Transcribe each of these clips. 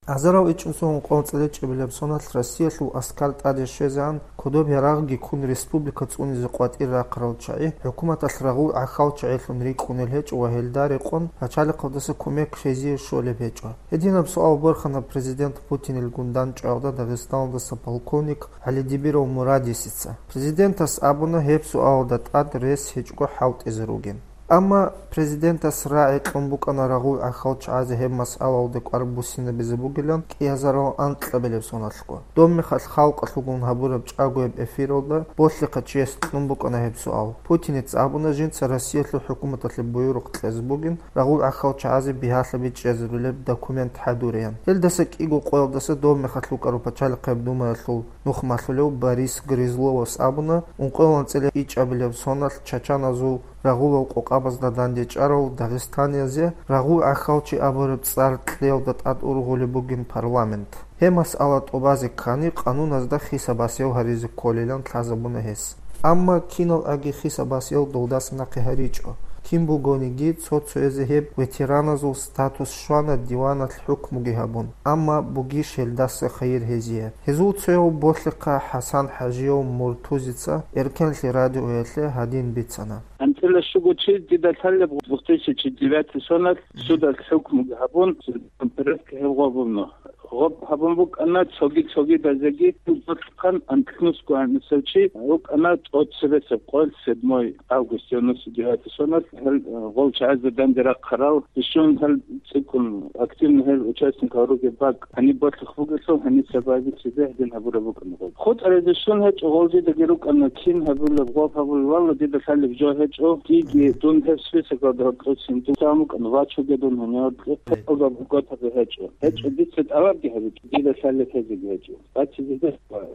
Азаров ичмсон qontsele ჭებლებსონათ Россиялუ ასკალტადე შეზან ქოდობი რაღგი ქუნ რესპუბლიკა წუნიზე ყვატი რაყრალჩაი ჰუკუმატას რაღუ ახალჩაილუნ რიკუნელე ჭუაჰელდარი ყონ აჩალი ყოდასა კუმეკ შეზი შოლებეჭა ედინაბს ალბორხანა პრეზიდენტ პუტინილ გუნდან ჭავდა დაღესტანდა პოლკოვნიკ ალიდიბირო მურადისიცა პრეზიდენტას აბუნა ჰებსუ აოდა ტად რეს ჰეჭკო ჰავტეზრუგენ Ama prezidentас ra'i qumbuqana ragul axalch'azi hemmas alawde qarbusinebeze bugilan qiyazaro antqabelebs onalqo dommi xalqa lugun haburab ch'agoeb efirolda bolliqa ches qumbuqana hebsu al Putinets abuna jinsa Rossiyatlu hukumatli buyruq qlez bugin ragul axalch'azi bihasabi ch'ezruleb dokument haduriyan eldasa qigo qoldasa dommi xalqaro pachalqeb dumalu nuxmasleu Boris Grizlovs abuna unqolantsele ich'abelebs onal chachanazu Ragul qoqabas da dandeჭარო Დაღესტანიაზე Ragul ახალჩი აბორებ წარკლევდა ტატურღული ბუგინ პარლამენტ ჰემას ალატობაზე ქანი ყანუნას და ხისაბასიო ჰარიზი კოლელან თაზაბუნა ჰეს ამა კინო აგი ხისაბასიო დოლდას ნაყიჰარიჭო Kimbugonigi tsotsuezeheb veteranazul status şuana divanat hukmu gihabun. Ama bugi şeldası hayır heziye. Hezul tsuyo boşlika Hasan Hajiyo Murtuzitsa erkenli radyo üyetle hadin bitsana. Antela şuguçi didatalya buxtişi divati sonat sudat hukmu gihabun. Perevke hevgabunno. Rob habumuk ana çogi dazegi tutkan antnusku anselçi ok ana otsevese qol 7 avgust yonusu divati sonat gol çazdan dira qaral şun hal çikun aktiv hal участник ruge bak hani batxbugeso hani sebabi çizehdin haburabuk khod arezishun hech golji de geruk ana kin habul qof habul walla de salib jo hech o ki dun hesvese qadar qotsin tutamuk an vachuge dun hani oga bugot hech hech bitset avar de salib hech bachize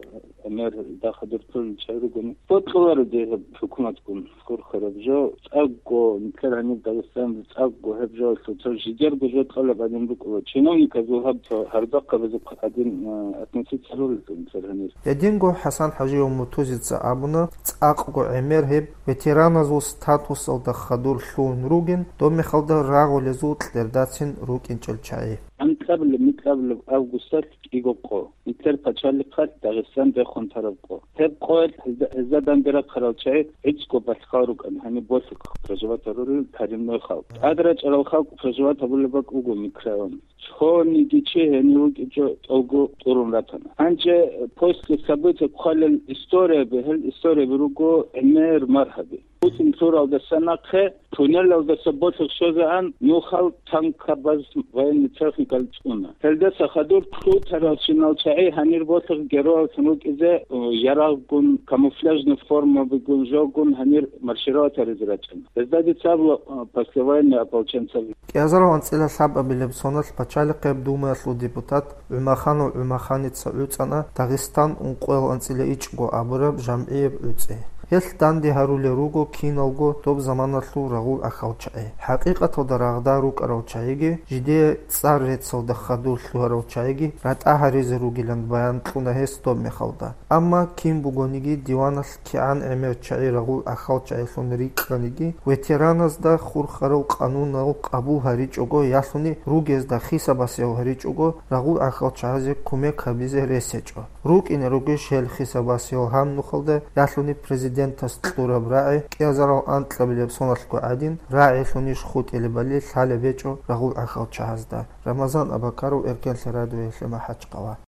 emer daxadurtul çayrugun fotqaları de hukumat kun korxarabjo aggo Никарани Дагестан агго хебжо соцжигер бежот талаб один буква чиновника зухаб хардакка без один относиться роль царганир Единго Хасан Хажио Мутузица абуна цакго эмер хеб ветераназу статус алда хадур шун руген до мехалда раголезу тлердацин рукин челчаи قبل августат игоқо итер пачалиқат Дагестан бехон тарабқо теб қойл задан бера қаралчай ичко басхарук ани босик проживаторул таримной халк адра чарал халк проживаторулбак угу микроон чхони гиче хениук ичо толгу турунратана анче после событий қхалел история бехел история бируго эмер мархаби Putin туралда санақе туннелда саботик шозан нухал танкабаз военный техникал чуна Teldes xadur tu tarafçınal çayı hanir botuk gero sunuk ize yaragun камуфляжная форма бегун жогун hanir маршировать разрачен. Бездади цабло послевоенные ополченцы. Язаров цела сабабилеб сонал пачали qeb думаслу депутат Умахану Умаханица уцана Дагестан унқойл анцила ичго абураб жамиеб уце. Хел данди харули руго кинолго тоб заманатлу рагул ахалчаи. Хақиқато дарагда рук аралчаиги жиде цар рецал да хадул шлуаралчаиги рат ахариз ругиланд баян тлуна хес тоб мехалда. Амма ким бугониги диванал киан эмерчаи рагул ахалчаи лун рикланиги ветераназ да хурхарал қанунал қабул харичого ясуни ругез да хисабасео харичого рагул ахалчаизе кумек хабизе ресечо. Рук ин руги шел хисабасео хам нухалда ясуни президент تستطور برای که از راه انتقابل بسونال کو عدین رای شونیش خود البلی حال بیچو رغول اخال 14 رمضان ابکارو ارکن سرادوی شما حج قوا